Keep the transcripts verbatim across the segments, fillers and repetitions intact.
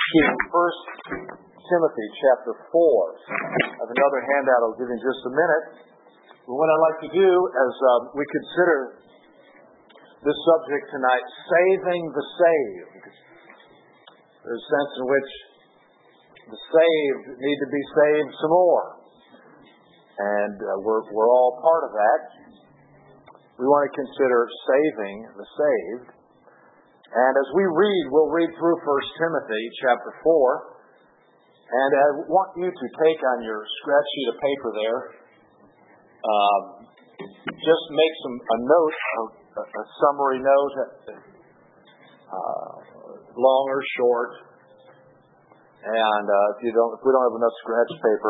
to First Timothy chapter four. I have another handout I'll give you in just a minute. But what I'd like to do as um, we consider this subject tonight, saving the saved. There's a sense in which the saved need to be saved some more. And uh, we're, we're all part of that. We want to consider saving the saved. And as we read, we'll read through First Timothy chapter four. And I want you to take on your scratch sheet of paper there, um, just make some a note, a, a summary note, uh, long or short. And uh, if you don't, if we don't have enough scratch paper,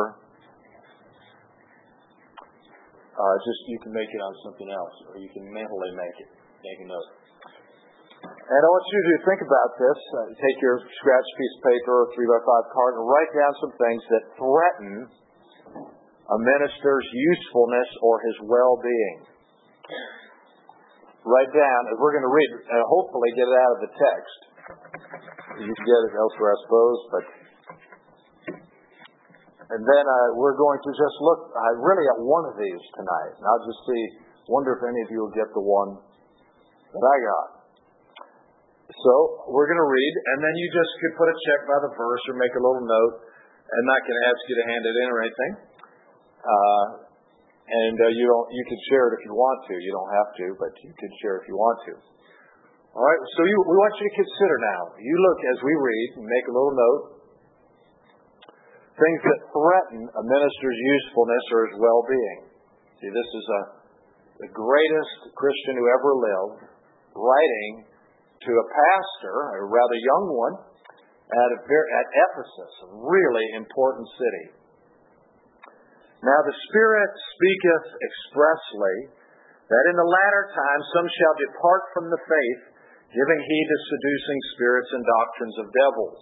uh, just you can make it on something else, or you can mentally make it, make a note. And I want you to think about this. Uh, take your scratch piece of paper or three by five card and write down some things that threaten a minister's usefulness or his well-being. Write down, and we're going to read, and hopefully get it out of the text. You can get it elsewhere, I suppose, but... And then uh, we're going to just look uh, really at one of these tonight. And I'll just see, wonder if any of you will get the one that I got. So, we're going to read, and then you just could put a check by the verse or make a little note. I'm not going to ask you to hand it in or anything. Uh, and uh, you don't, you can share it if you want to. You don't have to, but you can share if you want to. All right, so you, we want you to consider now. You look as we read and make a little note. Things that threaten a minister's usefulness or his well-being. See, this is a, the greatest Christian who ever lived, writing to a pastor, a rather young one, at, a, at Ephesus, a really important city. Now the Spirit speaketh expressly that in the latter time some shall depart from the faith, giving heed to seducing spirits and doctrines of devils,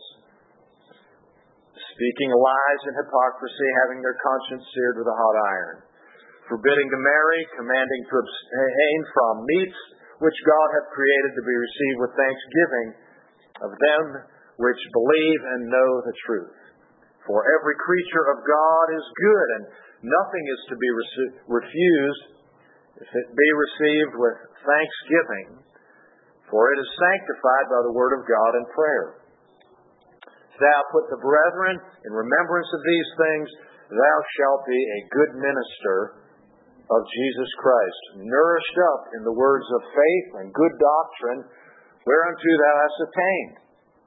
speaking lies and hypocrisy, having their conscience seared with a hot iron, forbidding to marry, commanding to abstain from meats which God hath created to be received with thanksgiving of them which believe and know the truth. For every creature of God is good, and nothing is to be rece- refused if it be received with thanksgiving, for it is sanctified by the word of God and prayer. If thou put the brethren in remembrance of these things, thou shalt be a good minister of Jesus Christ, nourished up in the words of faith and good doctrine, whereunto thou hast attained.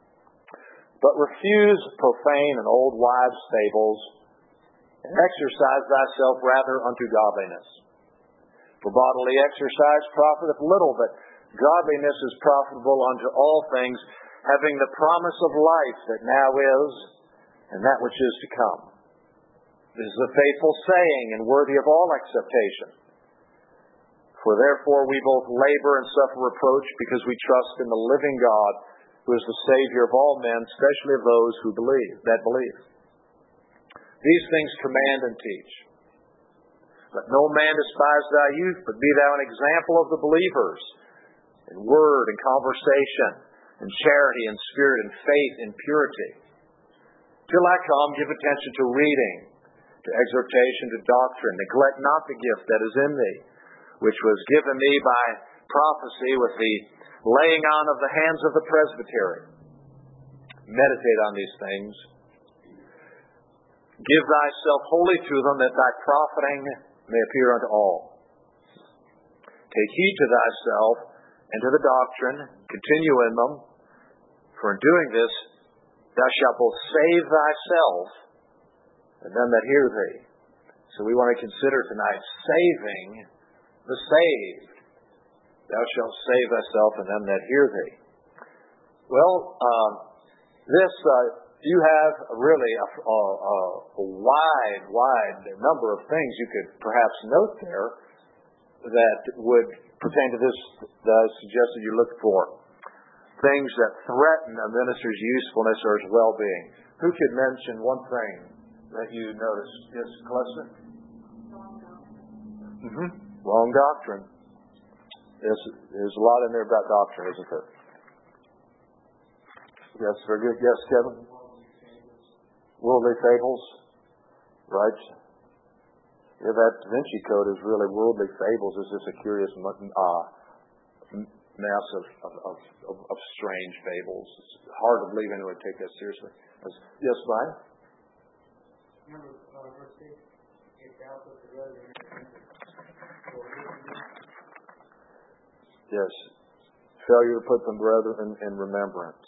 But refuse profane and old wives' fables, and exercise thyself rather unto godliness. For bodily exercise profiteth little, but godliness is profitable unto all things, having the promise of life that now is, and that which is to come. This is a faithful saying and worthy of all acceptation. For therefore we both labor and suffer reproach, because we trust in the living God, who is the Savior of all men, especially of those who believe, that believe. These things command and teach. Let no man despise thy youth, but be thou an example of the believers, in word and conversation, in charity and spirit and faith and purity. Till I come, give attention to reading, to exhortation, to doctrine. Neglect not the gift that is in thee, which was given thee by prophecy with the laying on of the hands of the presbytery. Meditate on these things. Give thyself wholly to them, that thy profiting may appear unto all. Take heed to thyself and to the doctrine. Continue in them. For in doing this, thou shalt both save thyself and them that hear thee. So we want to consider tonight saving the saved. Thou shalt save thyself and them that hear thee. Well, um, this, uh, you have really a, a, a wide, wide number of things you could perhaps note there that would pertain to this that I suggested you look for. Things that threaten a minister's usefulness or his well-being. Who could mention one thing that you noticed? Yes, Calista? Mm-hmm. Wrong doctrine. There's, there's a lot in there about doctrine, isn't there? Yes, very good. Yes, Kevin? Worldly fables, right? Yeah, that Da Vinci Code is really worldly fables. It's just a curious uh, mass of, of, of, of, of strange fables. It's hard to believe anyone would take that seriously. Yes, Brian? Remember, uh, verse six, it tells us to rather than yes. Failure to put them brethren in, in remembrance.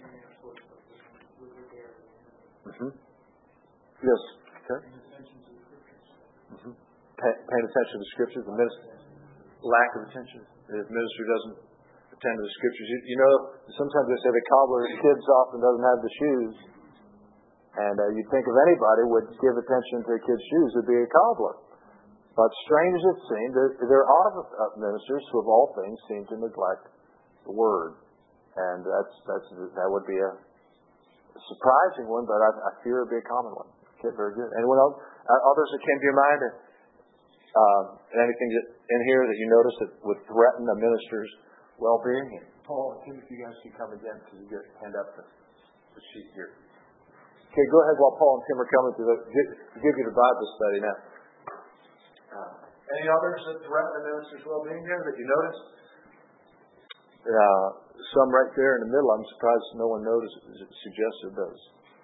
Mm-hmm. Yes. Okay. Mm-hmm. Pay, paying attention to the scriptures. The minister, lack of attention. The minister doesn't attend to the scriptures. You, you know, sometimes they say the cobbler's kids often doesn't have the shoes. And uh, you'd think if anybody would give attention to a kid's shoes, it'd be a cobbler. But strange as it seems, there, there are other ministers who, of all things, seem to neglect the word. And that's that's that would be a surprising one, but I, I fear it would be a common one. Okay, very good. Anyone else? Uh, others that came to your mind? Uh, anything that, in here that you noticed that would threaten a minister's well-being? Paul and Timothy, you guys should come again because you get hand up the, the sheet here. Okay, go ahead while Paul and Tim are coming to, the, to give you the Bible study now. Uh, any others that threaten the minister's well-being here that you noticed? Uh, some right there in the middle. I'm surprised no one noticed, suggested those.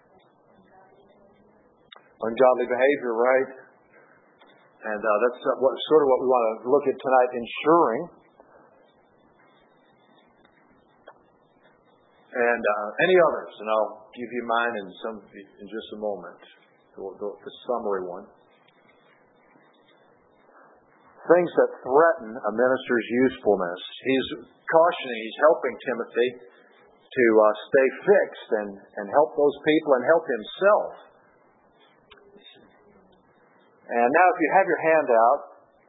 Ungodly behavior, right? And uh, that's uh, what, sort of what we want to look at tonight, ensuring. And uh, any others, and I'll give you mine in some in just a moment. The, the, the summary one. Things that threaten a minister's usefulness. He's cautioning, he's helping Timothy to uh, stay fixed and, and help those people and help himself. And now if you have your hand out,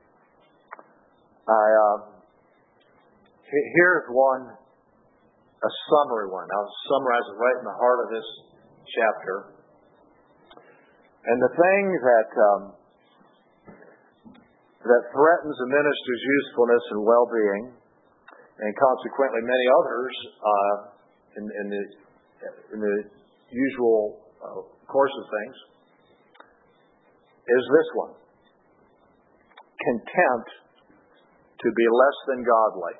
I uh, here's one, a summary one. I'll summarize it right in the heart of this chapter. And the thing that um, that threatens a minister's usefulness and well-being, and consequently many others uh, in, in the in the usual uh, course of things, is this one: contempt to be less than godly.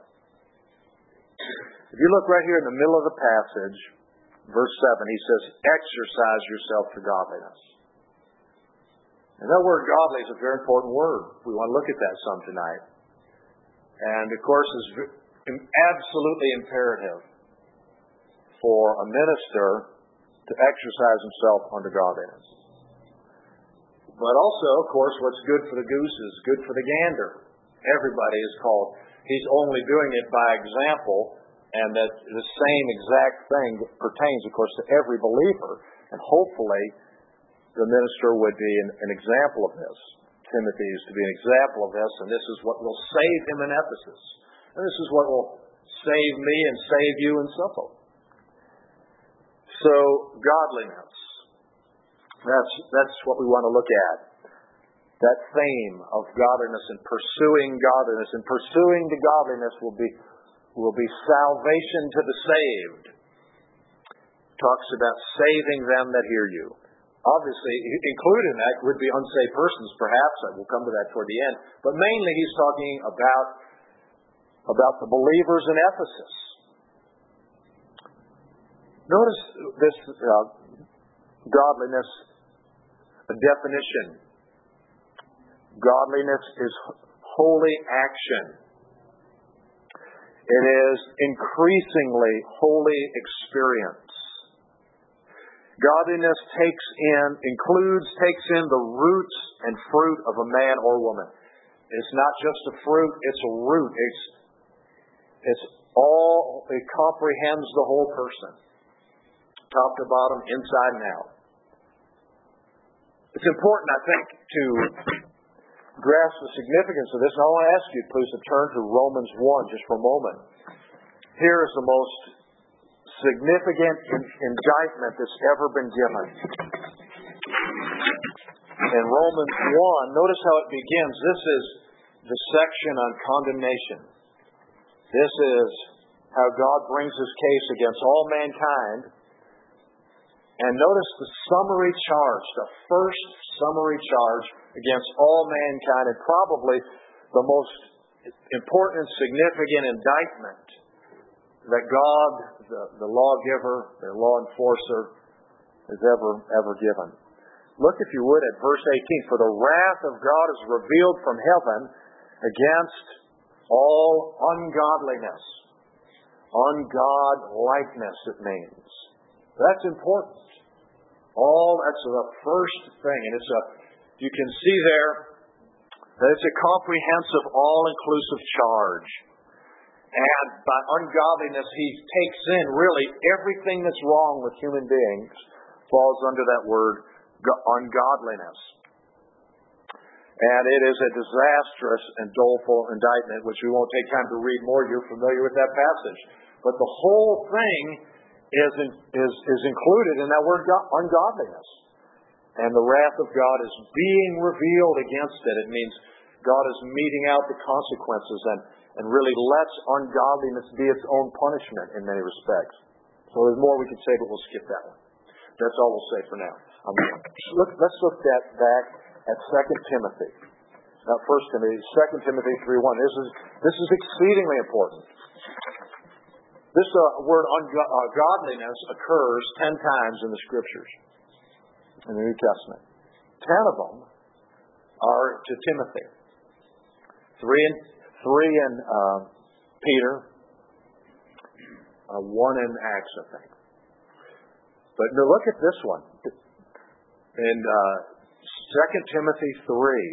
If you look right here in the middle of the passage, verse seven, he says, "Exercise yourself to godliness." And that word godly is a very important word. We want to look at that some tonight. And of course, it's absolutely imperative for a minister to exercise himself unto godliness. But also, of course, what's good for the goose is good for the gander. Everybody is called. He's only doing it by example, and that the same exact thing pertains, of course, to every believer. And hopefully, the minister would be an, an example of this. Timothy is to be an example of this, and this is what will save him in Ephesus. And this is what will save me and save you in Suffolk. So, godliness. That's, that's what we want to look at. That theme of godliness and pursuing godliness. And pursuing the godliness will be, will be salvation to the saved. Talks about saving them that hear you. Obviously, included in that would be unsaved persons, perhaps. I will come to that toward the end. But mainly he's talking about, about the believers in Ephesus. Notice this uh, godliness, a definition. Godliness is holy action. It is increasingly holy experience. Godliness takes in, includes, takes in the roots and fruit of a man or woman. It's not just a fruit, it's a root. It's, it's all, it comprehends the whole person. Top to bottom, inside and out. It's important, I think, to grasp the significance of this. And I want to ask you, please, to turn to Romans one just for a moment. Here is the most significant in- indictment that's ever been given. In Romans one, notice how it begins. This is the section on condemnation. This is how God brings his case against all mankind And notice the summary charge, the first summary charge against all mankind, and probably the most important and significant indictment that God, the, the lawgiver, the law enforcer, has ever, ever given. Look, if you would, at verse eighteen. For the wrath of God is revealed from heaven against all ungodliness. Ungodlikeness, it means. That's important. All, that's the first thing. And it's a, you can see there that it's a comprehensive, all-inclusive charge. And by ungodliness, he takes in really everything that's wrong with human beings falls under that word, ungodliness. And it is a disastrous and doleful indictment, which we won't take time to read more. You're familiar with that passage. But the whole thing is, in, is, is included in that word ungodliness. And the wrath of God is being revealed against it. It means God is meting out the consequences and, and really lets ungodliness be its own punishment in many respects. So there's more we could say, but we'll skip that one. That's all we'll say for now. Um, look, let's look at, back at Second Timothy. Not First Timothy, Second Timothy three one. This is this is exceedingly important. This uh, word ungodliness occurs ten times in the Scriptures, in the New Testament. Ten of them are to Timothy. Three in three in uh, Peter. Uh, one in Acts, I think. But now look at this one. In uh, Second Timothy three,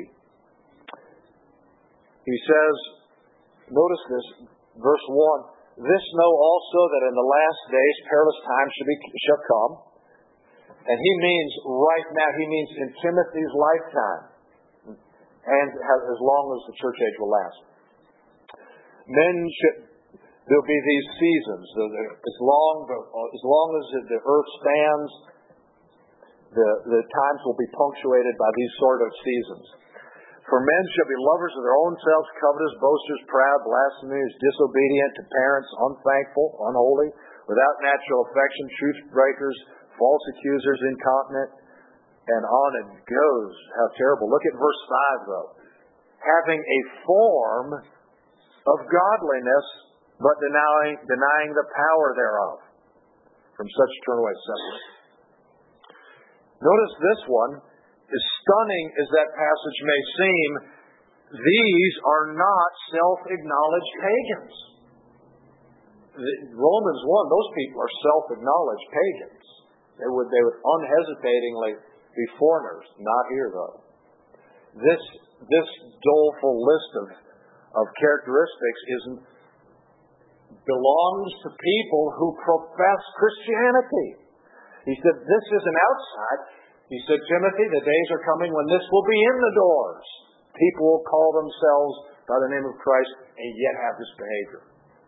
he says, notice this, verse one, this know also that in the last days perilous times shall, be, shall come. And he means right now, he means in Timothy's lifetime, and as long as the church age will last. Men should, there'll be these seasons. As long, as long as the earth stands, the, the times will be punctuated by these sort of seasons. For men shall be lovers of their own selves, covetous, boasters, proud, blasphemers, disobedient to parents, unthankful, unholy, without natural affection, truth breakers, false accusers, incontinent, and on it goes. How terrible. Look at verse five, though. Having a form of godliness, but denying, denying the power thereof. From such turn away, separate. Notice this one, as stunning as that passage may seem, these are not self-acknowledged pagans. The, Romans one, those people are self-acknowledged pagans. They would, they would unhesitatingly be foreigners. Not here, though. This, this doleful list of, of characteristics isn't belongs to people who profess Christianity. He said, this isn't outside. He said, Timothy, the days are coming when this will be in the doors. People will call themselves by the name of Christ and yet have this behavior.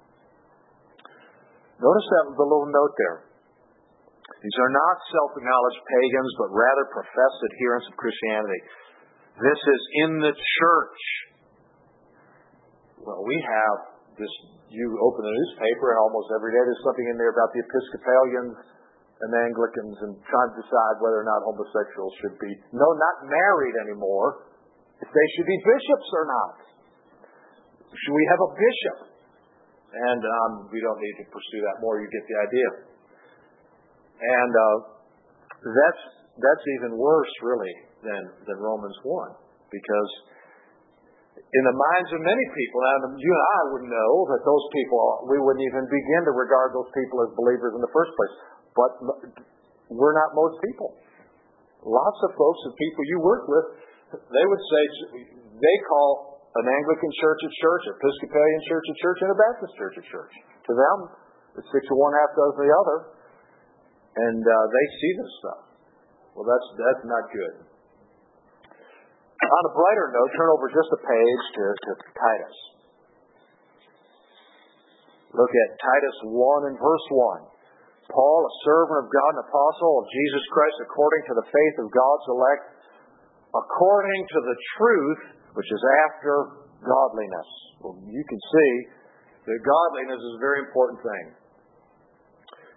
Notice that the little note there. These are not self-acknowledged pagans, but rather professed adherents of Christianity. This is in the church. Well, we have this. You open a newspaper, and almost every day there's something in there about the Episcopalians and the Anglicans and trying to decide whether or not homosexuals should be, no, not married anymore, if they should be bishops or not. Should we have a bishop? And um, we don't need to pursue that more. You get the idea. And uh, that's that's even worse, really, than, than Romans one. Because in the minds of many people, now you and I would know that those people, we wouldn't even begin to regard those people as believers in the first place. But we're not most people. Lots of folks and people you work with, they would say, they call an Anglican church a church, an Episcopalian church a church, and a Baptist church a church. To them, it's six of one, half dozen of the other. And uh, they see this stuff. Well, that's that's not good. On a brighter note, turn over just a page to, to Titus. Look at Titus one and verse one. Paul, a servant of God and apostle of Jesus Christ, according to the faith of God's elect, according to the truth which is after godliness. Well, you can see that godliness is a very important thing.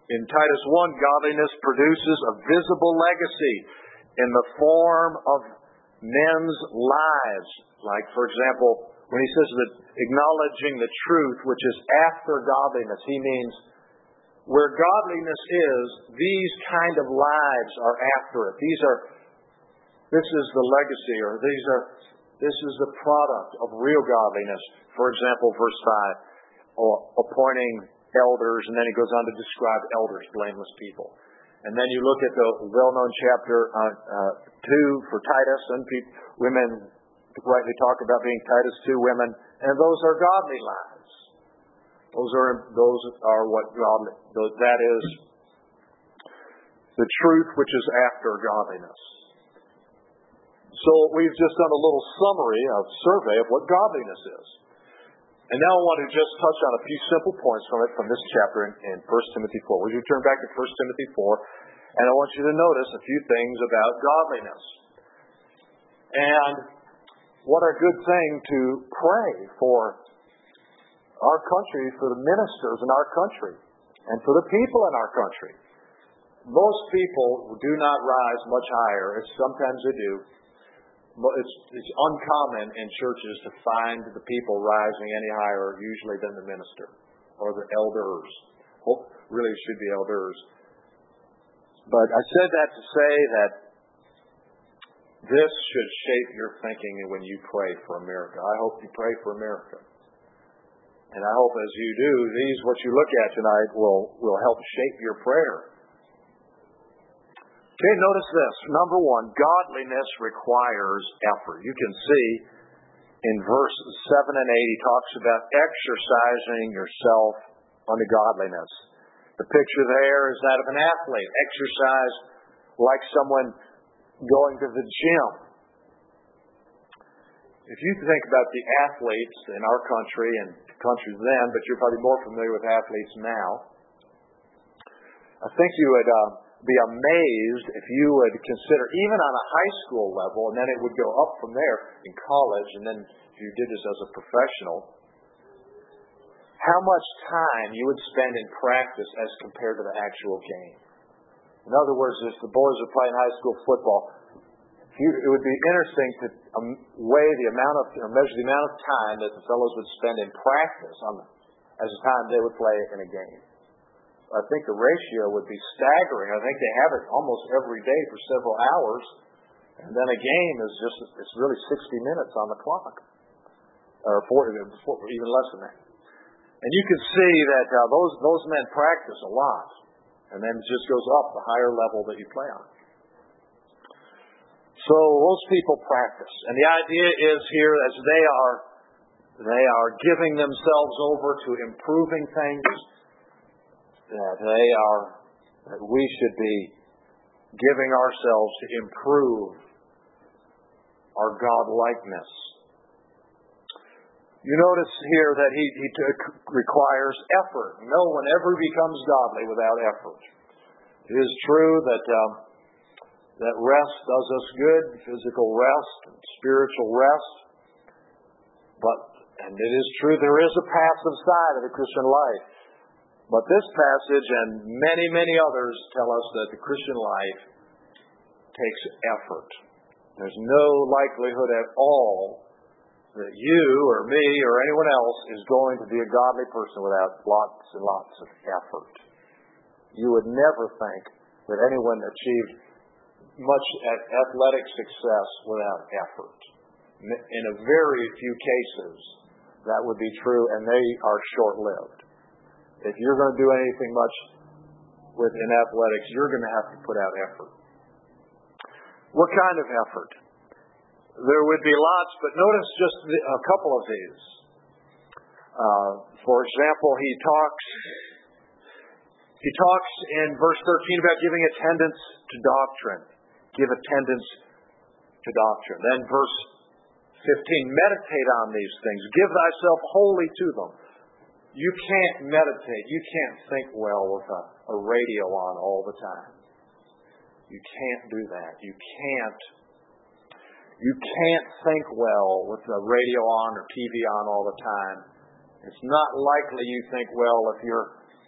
In Titus one, godliness produces a visible legacy in the form of men's lives. Like, for example, when he says that acknowledging the truth, which is after godliness, he means where godliness is, these kind of lives are after it. These are, this is the legacy, or these are, this is the product of real godliness. For example, verse five, appointing elders, and then he goes on to describe elders, blameless people. And then you look at the well-known chapter uh, uh, two for Titus, and people, women rightly talk about being Titus two women, and those are godly lives. Those are those are what godly. That is the truth which is after godliness. So we've just done a little summary of survey of what godliness is. And now I want to just touch on a few simple points from it from this chapter in, in First Timothy four. Would you turn back to First Timothy four? And I want you to notice a few things about godliness. And what a good thing to pray for our country, for the ministers in our country, and for the people in our country. Most people do not rise much higher. It's, sometimes they do. It's, it's uncommon in churches to find the people rising any higher usually than the minister or the elders. Well, really it should be elders. But I said that to say that this should shape your thinking when you pray for America. I hope you pray for America. And I hope as you do, these, what you look at tonight, will, will help shape your prayer. Okay, notice this. Number one, godliness requires effort. You can see in verse seven and eight, he talks about exercising yourself unto godliness. The picture there is that of an athlete. Exercise like someone going to the gym. If you think about the athletes in our country and countries then, but you're probably more familiar with athletes now, I think you would uh, be amazed if you would consider, even on a high school level, and then it would go up from there in college, and then if you did this as a professional, how much time you would spend in practice as compared to the actual game. In other words, if the boys are playing high school football, you, it would be interesting to um, weigh the amount of, or measure the amount of time that the fellows would spend in practice on the, as the time they would play in a game. I think the ratio would be staggering. I think they have it almost every day for several hours, and then a game is just, it's really sixty minutes on the clock, or forty, even less than that. And you can see that uh, those those men practice a lot, and then it just goes up the higher level that you play on. So those people practice, and the idea is here as they are they are giving themselves over to improving things, that they are that we should be giving ourselves to improve our God-likeness. You notice here that he, he t- requires effort. No one ever becomes godly without effort. It is true that um, that rest does us good, physical rest and spiritual rest. But, and it is true, there is a passive side of the Christian life. But this passage and many, many others tell us that the Christian life takes effort. There's no likelihood at all that you or me or anyone else is going to be a godly person without lots and lots of effort. You would never think that anyone achieved much athletic success without effort. In a very few cases, that would be true, and they are short-lived. If you're going to do anything much within athletics, you're going to have to put out effort. What kind of effort? There would be lots, but notice just the, a couple of these. Uh, for example, he talks he talks in verse thirteen about giving attendance to doctrine. Give attendance to doctrine. Then verse fifteen, meditate on these things. Give thyself wholly to them. You can't meditate. You can't think well with a, a radio on all the time. You can't do that. You can't You can't think well with the radio on or T V on all the time. It's not likely you think well if you're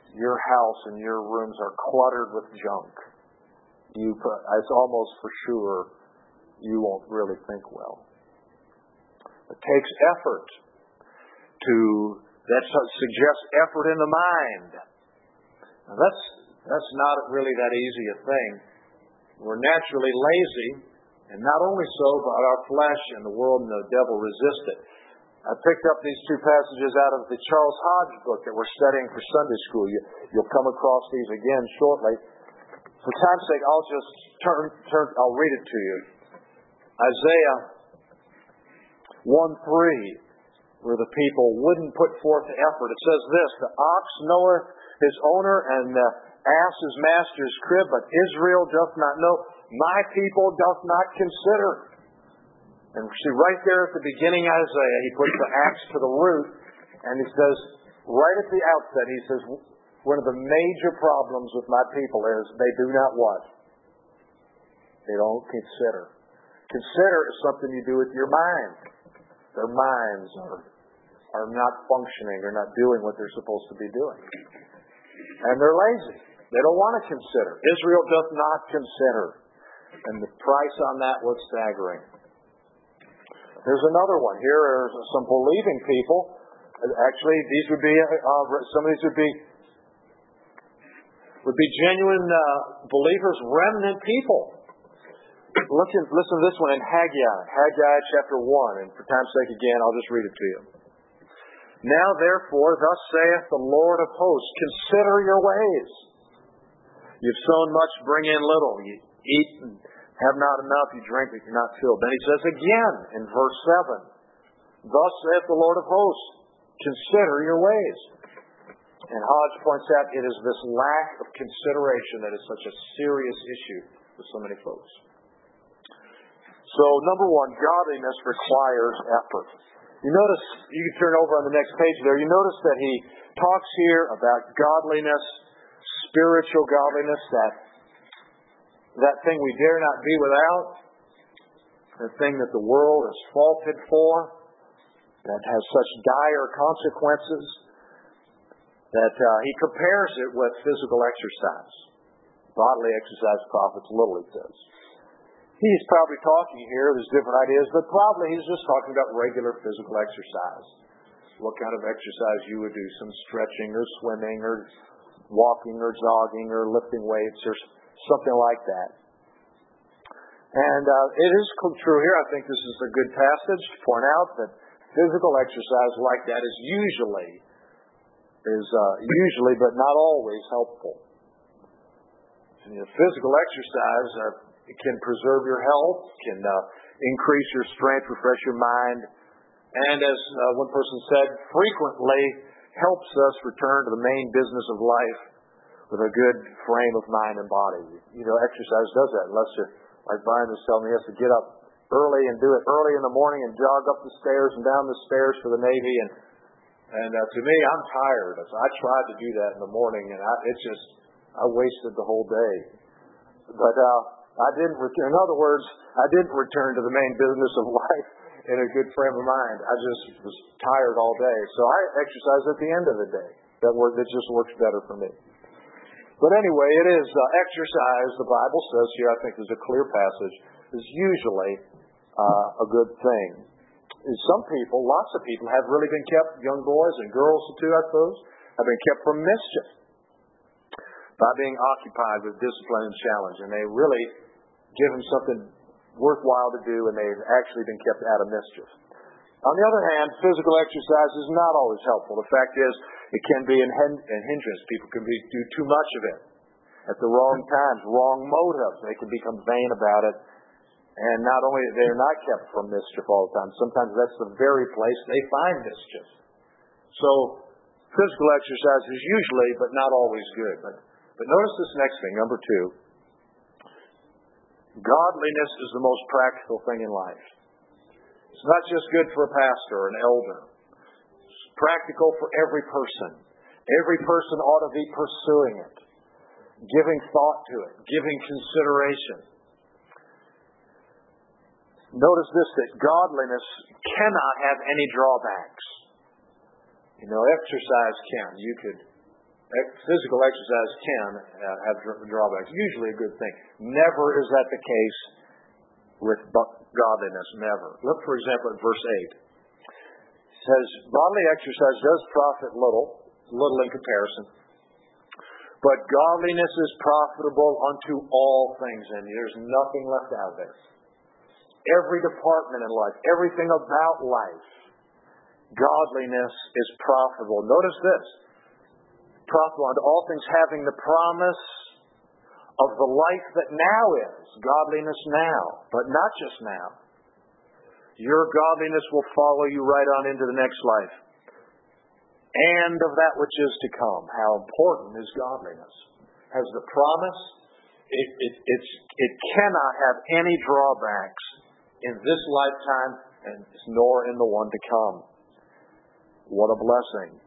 your house and your rooms are cluttered with junk, you put, it's almost for sure you won't really think well. It takes effort to, that suggests effort in the mind. Now that's, that's not really that easy a thing. We're naturally lazy, and not only so, but our flesh and the world and the devil resist it. I picked up these two passages out of the Charles Hodge book that we're studying for Sunday school. You, you'll come across these again shortly. For time's sake, I'll just turn, turn, I'll read it to you. Isaiah one three, where the people wouldn't put forth the effort. It says this, the ox knoweth his owner, and the ass his master's crib, but Israel doth not know. My people doth not consider. And see, right there at the beginning of Isaiah, he puts the axe to the root, and he says, right at the outset, he says, one of the major problems with my people is they do not what? They don't consider. Consider is something you do with your mind. Their minds are, are not functioning, they're not doing what they're supposed to be doing. And they're lazy. They don't want to consider. Israel doth not consider. And the price on that was staggering. There's another one. Here are some believing people. Actually, these would be, uh, some of these would be, would be genuine uh, believers, remnant people. Look in, listen to this one in Haggai, Haggai chapter one. And for time's sake again, I'll just read it to you. Now therefore, thus saith the Lord of hosts, consider your ways. You've sown much, bring in little. You eat and have not enough, you drink but you're not filled. Then he says again in verse seven, thus saith the Lord of hosts, consider your ways. And Hodge points out it is this lack of consideration that is such a serious issue for so many folks. So number one, godliness requires effort. You notice, you can turn over on the next page there, you notice that he talks here about godliness, spiritual godliness, that that thing we dare not be without, the thing that the world is faulted for, that has such dire consequences, that uh, he compares it with physical exercise. Bodily exercise profits little, he says. He's probably talking here, there's different ideas, but probably he's just talking about regular physical exercise. What kind of exercise you would do, some stretching or swimming or walking or jogging or lifting weights or something like that. And uh, it is true here, I think this is a good passage to point out that physical exercise like that is usually, is uh, usually but not always helpful. And, you know, physical exercise uh, can preserve your health, can uh, increase your strength, refresh your mind, and as uh, one person said, frequently helps us return to the main business of life with a good frame of mind and body. You know, exercise does that, unless you're, like Brian was telling me, he has to get up early and do it early in the morning and jog up the stairs and down the stairs for the Navy. And and uh, to me, I'm tired. So I tried to do that in the morning, and I, it's just, I wasted the whole day. But uh, I didn't return. In other words, I didn't return to the main business of life in a good frame of mind. I just was tired all day. So I exercise at the end of the day. That work, that just works better for me. But anyway, it is uh, exercise, the Bible says here, I think there's a clear passage, is usually uh, a good thing. Some people, lots of people, have really been kept, young boys and girls too, I suppose, have been kept from mischief by being occupied with discipline and challenge. And they really give them something worthwhile to do, and they've actually been kept out of mischief. On the other hand, physical exercise is not always helpful. The fact is, it can be an hindrance. People can be, do too much of it at the wrong times, wrong motives. They can become vain about it. And not only they're not kept from mischief all the time, sometimes that's the very place they find mischief. So physical exercise is usually, but not always good. But, but notice this next thing, number two. Godliness is the most practical thing in life. It's not just good for a pastor or an elder. It's practical for every person. Every person ought to be pursuing it, giving thought to it, giving consideration. Notice this, that godliness cannot have any drawbacks. You know, exercise can. You could physical exercise can uh, have drawbacks. Usually a good thing. Never is that the case with godliness. Never. Look, for example, at verse eight. It says, bodily exercise does profit little, little in comparison, but godliness is profitable unto all things, and there's nothing left out there. Every department in life, everything about life, godliness is profitable. Notice this. Profitable unto all things, having the promise of the life that now is. Godliness now, but not just now. Your godliness will follow you right on into the next life. And of that which is to come. How important is godliness? Has the promise. It, it, it's, it cannot have any drawbacks in this lifetime, and nor in the one to come. What a blessing.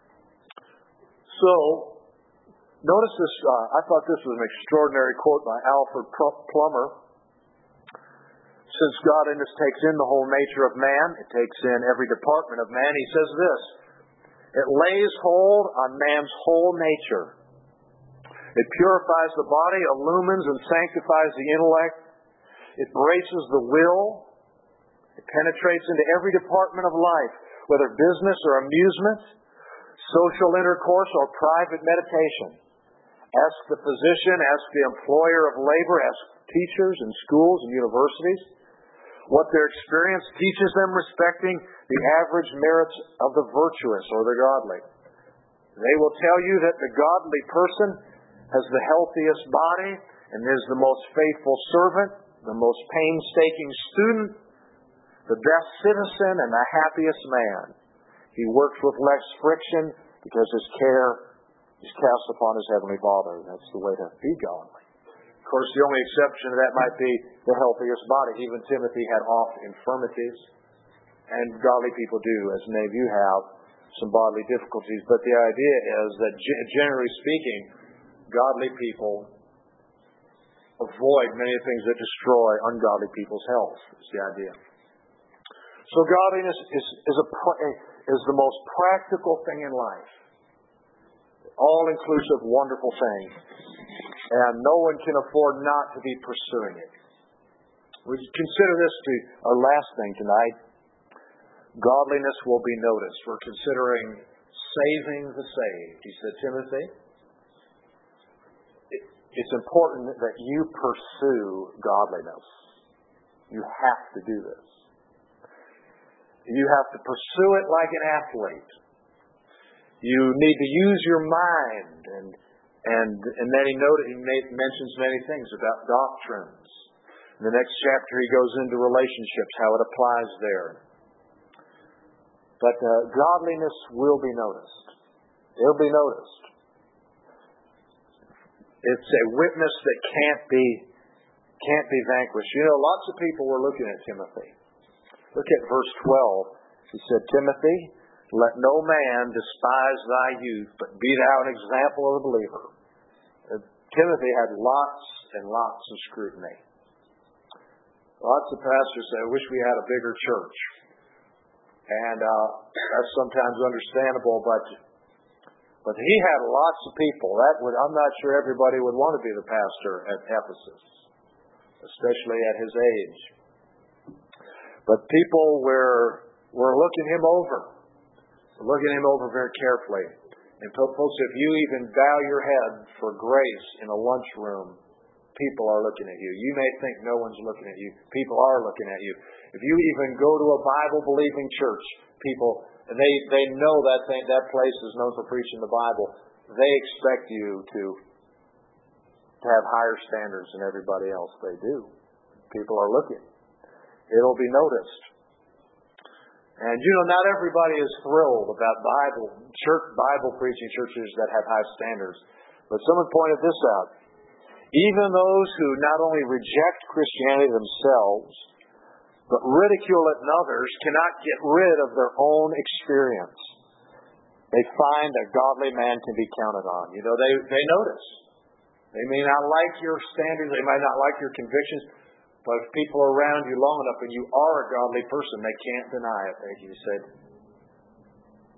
So, notice this. Uh, I thought this was an extraordinary quote by Alfred Plummer. Since godliness takes in the whole nature of man, it takes in every department of man, he says this: it lays hold on man's whole nature. It purifies the body, illumines and sanctifies the intellect. It braces the will. It penetrates into every department of life, whether business or amusement, social intercourse or private meditation. Ask the physician, ask the employer of labor, ask teachers in schools and universities what their experience teaches them respecting the average merits of the virtuous or the godly. They will tell you that the godly person has the healthiest body and is the most faithful servant, the most painstaking student, the best citizen, and the happiest man. He works with less friction because his care is cast upon his heavenly Father. That's the way to be godly. Of course, the only exception to that might be the healthiest body. Even Timothy had oft infirmities, and godly people do, as many of you have, some bodily difficulties. But the idea is that, generally speaking, godly people avoid many things that destroy ungodly people's health. Is the idea. So godliness is, is, a, is the most practical thing in life. All-inclusive, wonderful thing. And no one can afford not to be pursuing it. We consider this to our last thing tonight. Godliness will be noticed. We're considering saving the saved. He said, Timothy, it, it's important that you pursue godliness. You have to do this. You have to pursue it like an athlete. You need to use your mind, and and and then he noted, he made, mentions many things about doctrines. In the next chapter, he goes into relationships, how it applies there. But uh, godliness will be noticed. It'll be noticed. It's a witness that can't be can't be vanquished. You know, lots of people were looking at Timothy. Look at verse twelve. He said, Timothy, let no man despise thy youth, but be thou an example of a believer. Uh, Timothy had lots and lots of scrutiny. Lots of pastors say, I wish we had a bigger church. And uh, that's sometimes understandable, but but he had lots of people. That would I'm not sure everybody would want to be the pastor at Ephesus, especially at his age. But people were were looking him over, looking him over very carefully. And folks, if you even bow your head for grace in a lunchroom, people are looking at you. You may think no one's looking at you. People are looking at you. If you even go to a Bible-believing church, people, they they know that thing, that place is known for preaching the Bible. They expect you to, to have higher standards than everybody else. They do. People are looking. It'll be noticed. And you know, not everybody is thrilled about Bible church Bible preaching churches that have high standards. But someone pointed this out. Even those who not only reject Christianity themselves, but ridicule it in others, cannot get rid of their own experience. They find a godly man can be counted on. You know, they, they notice. They may not like your standards, they might not like your convictions, but if people are around you long enough and you are a godly person, they can't deny it. They just say,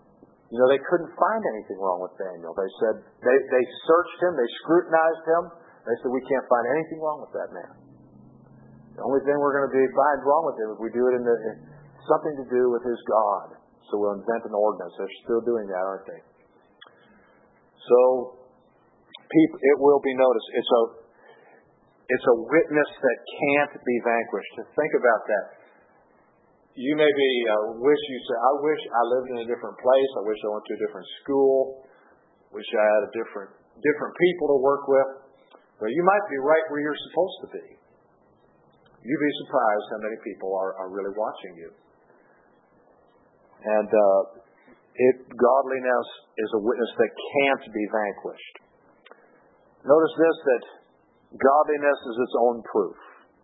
You know, they couldn't find anything wrong with Daniel. They said, they, they searched him, they scrutinized him. They said, we can't find anything wrong with that man. The only thing we're going to be find wrong with him if we do it in, the, in something to do with his God. So we'll invent an ordinance. They're still doing that, aren't they? So, people, it will be noticed. It's a, it's a witness that can't be vanquished. To think about that. You may be, uh, wish you say, I wish I lived in a different place. I wish I went to a different school. Wish I had a different, different people to work with. But you might be right where you're supposed to be. You'd be surprised how many people are, are really watching you. And uh, it, godliness is a witness that can't be vanquished. Notice this, that godliness is its own proof.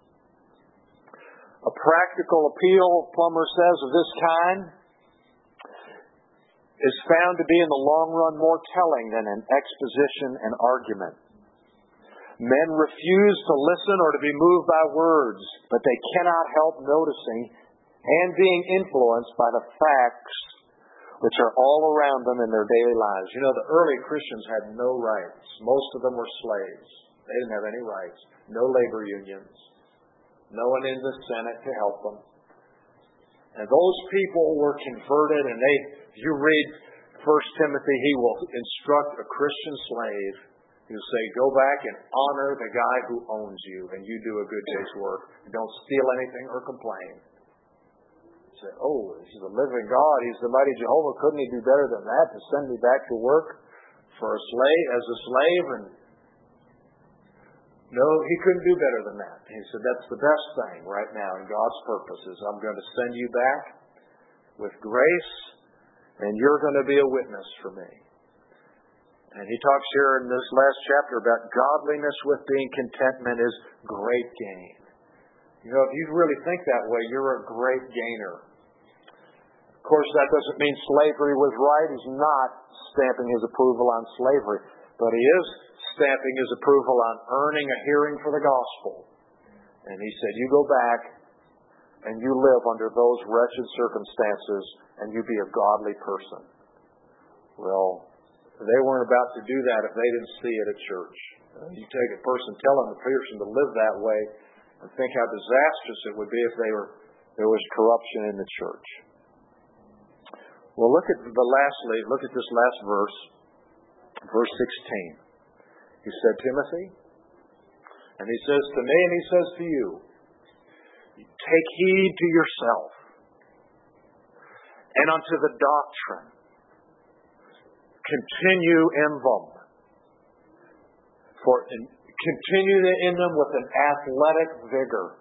A practical appeal, Plummer says, of this kind is found to be in the long run more telling than an exposition and argument. Men refuse to listen or to be moved by words, but they cannot help noticing and being influenced by the facts which are all around them in their daily lives. You know, the early Christians had no rights. Most of them were slaves. They didn't have any rights. No labor unions. No one in the Senate to help them. And those people were converted, and they, you read First Timothy, he will instruct a Christian slave. He'll say, go back and honor the guy who owns you, and you do a good day's work. Don't steal anything or complain. Say, oh, he's the living God. He's the mighty Jehovah. Couldn't he do better than that to send me back to work for a slave, as a slave? And no, he couldn't do better than that. He said, that's the best thing right now in God's purposes. I'm going to send you back with grace, and you're going to be a witness for me. And he talks here in this last chapter about godliness with being contentment is great gain. You know, if you really think that way, you're a great gainer. Of course, that doesn't mean slavery was right. He's not stamping his approval on slavery. But he is stamping his approval on earning a hearing for the gospel. And he said, you go back and you live under those wretched circumstances and you be a godly person. Well, they weren't about to do that if they didn't see it at church. You take a person telling the person to live that way and think how disastrous it would be if they were there was corruption in the church. Well, look at the lastly, look at this last verse, verse sixteen. He said, Timothy, and he says to me and he says to you, take heed to yourself and unto the doctrine. Continue in them. For in, continue in them with an athletic vigor.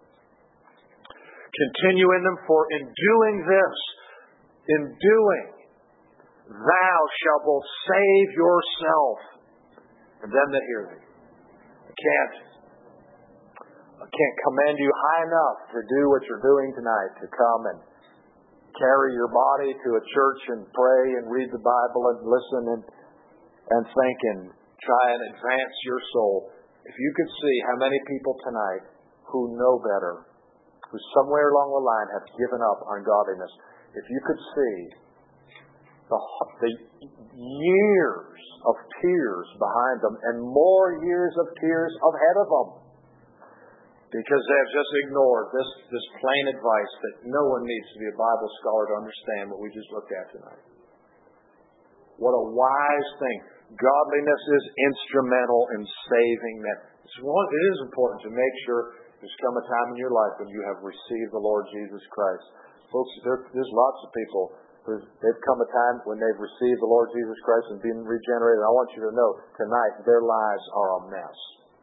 Continue in them, for in doing this, in doing, thou shalt both save yourself and them that hear thee. I can't, I can't commend you high enough to do what you're doing tonight, to come and carry your body to a church and pray and read the Bible and listen and, and think and try and advance your soul. If you could see how many people tonight who know better, who somewhere along the line have given up on godliness, if you could see the, the years of tears behind them and more years of tears ahead of them, because they have just ignored this, this plain advice that no one needs to be a Bible scholar to understand what we just looked at tonight. What a wise thing. Godliness is instrumental in saving men. It is important to make sure there's come a time in your life when you have received the Lord Jesus Christ. Folks, there, there's lots of people who they've come a time when they've received the Lord Jesus Christ and been regenerated. I want you to know tonight their lives are a mess.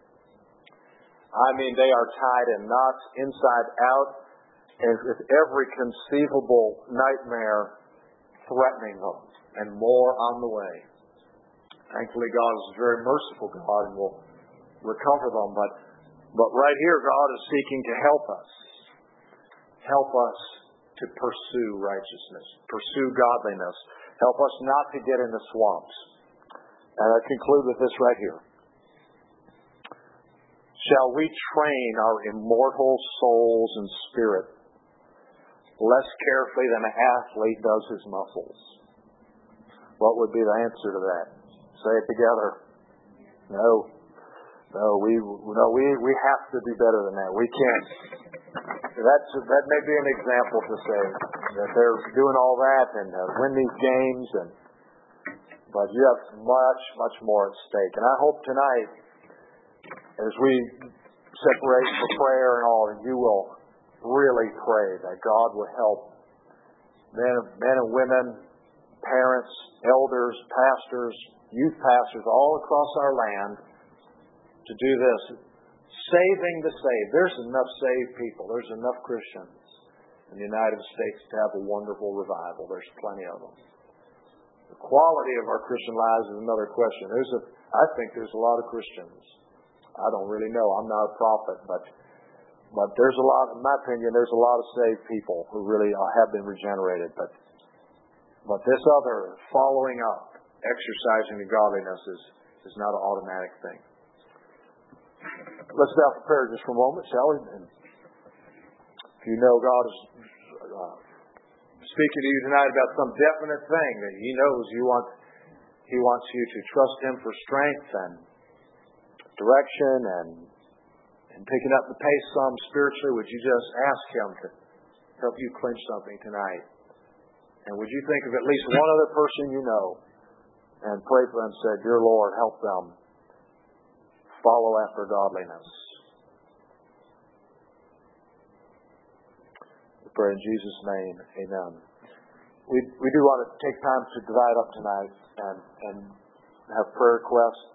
I mean, they are tied in knots inside out, and with every conceivable nightmare threatening them, and more on the way. Thankfully, God is a very merciful God and will recover them. But, but right here, God is seeking to help us. Help us to pursue righteousness, pursue godliness. Help us not to get in the swamps. And I conclude with this right here. Shall we train our immortal souls and spirit less carefully than an athlete does his muscles? What would be the answer to that? Say it together. No. No, we no we we have to be better than that. We can't. That's that may be an example to say that they're doing all that and uh, win these games, and but you have much much more at stake. And I hope tonight, as we separate for prayer and all, that you will really pray that God will help men, men and women, parents, elders, pastors, youth pastors all across our land to do this. Saving the saved. There's enough saved people. There's enough Christians in the United States to have a wonderful revival. There's plenty of them. The quality of our Christian lives is another question. There's a, I think there's a lot of Christians. I don't really know. I'm not a prophet, but but there's a lot, in my opinion, there's a lot of saved people who really have been regenerated. But but this other following up, exercising the godliness is is not an automatic thing. Let's bow for prayer just for a moment, shall we? And if you know God is uh, speaking to you tonight about some definite thing that He knows you want, He wants you to trust Him for strength and direction and and picking up the pace some spiritually, would you just ask Him to help you clinch something tonight? And would you think of at least one other person you know and pray for them and say, "Dear Lord, help them follow after godliness." We pray in Jesus' name, amen. We we do want to take time to divide up tonight and, and have prayer requests.